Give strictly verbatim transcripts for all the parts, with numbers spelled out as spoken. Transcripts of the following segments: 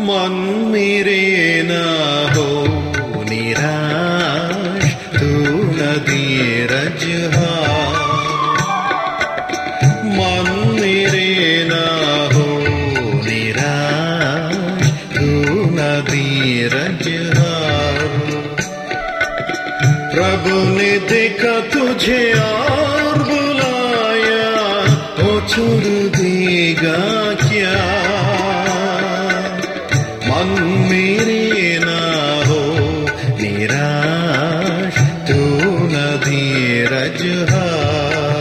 मन मेरे ना हो निराश, तू न धीरज हार। मन मेरे ना हो निराश, तू न धीरज हार। प्रभु ने देखा तुझे और बुलाया, वो छोड़ देगा क्या? मन मेरे ना हो निराश, तू न धीरज हार।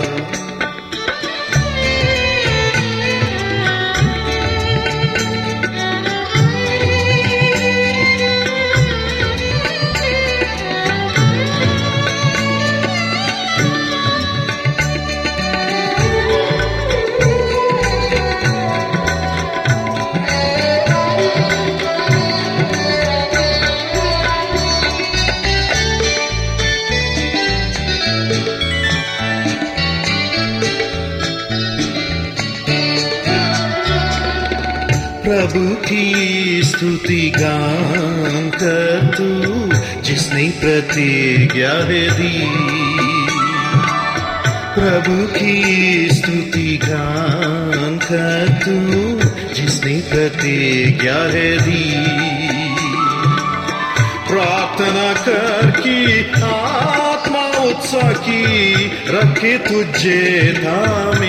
प्रभु की स्तुति गान कर तू, जिसने प्रतिज्ञा दी। प्रभु की स्तुति गान कर तू, जिसने प्रतिज्ञा दी। प्रार्थना कर कि आत्मा उत्साह की रखे तुझे थामे।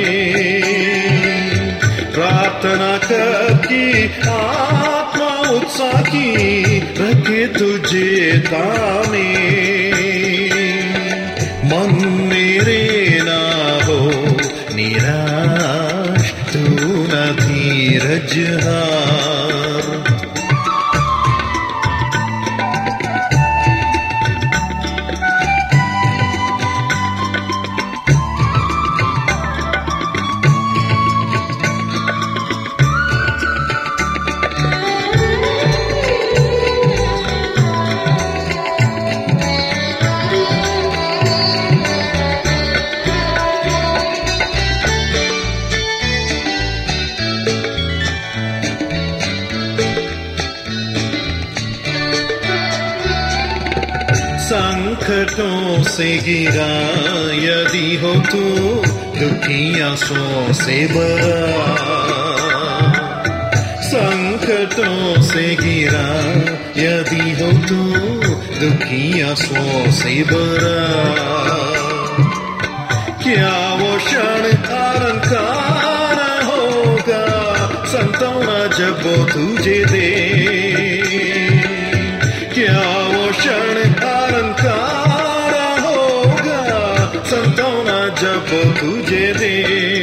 प्रार्थना कर कि आत्मा उत्साह की रखे तुझे थामे। मन मेरे ना हो निराश, तू न धीरज हार। संकटों से गिरा यदि हो तू, दुखी आंसुओं से भरा। संकटों से गिरा यदि हो तू, दुखी आंसुओं से भरा। क्या वो क्षण अलंकार होगा, संतावना जब वो तुझे दे। क्या वो क्षण अलंकार होगा, संतावना जब वो तुझे दे।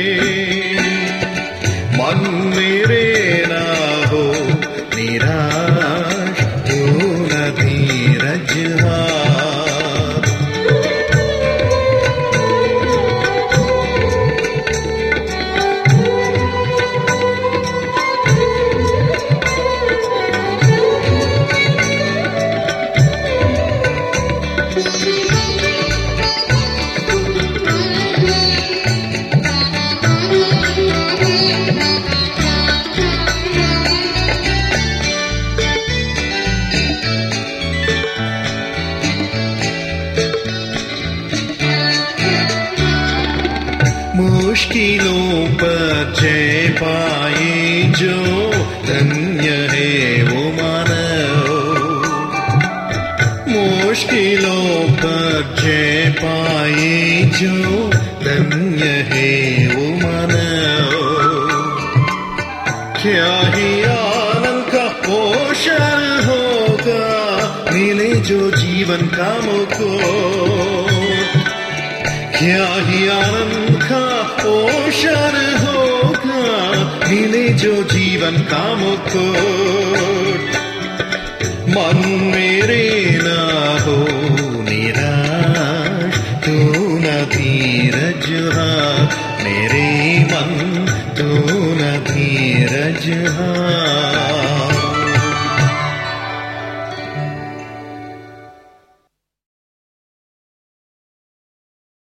मन मेरे ना हो निराश, तू न धीरज हार। मुश्किलों पर जय पाए जो, धन्य है वो मानव। मुश्किलों पर जय पाए जो, धन्य है वो मानव। क्या ही आनंद का पोषण होगा, मिले जो जीवन का मुकुट। क्या ही आनंद का पोषण होगा, मिले जो जीवन का मुकुट। मन मेरे ना हो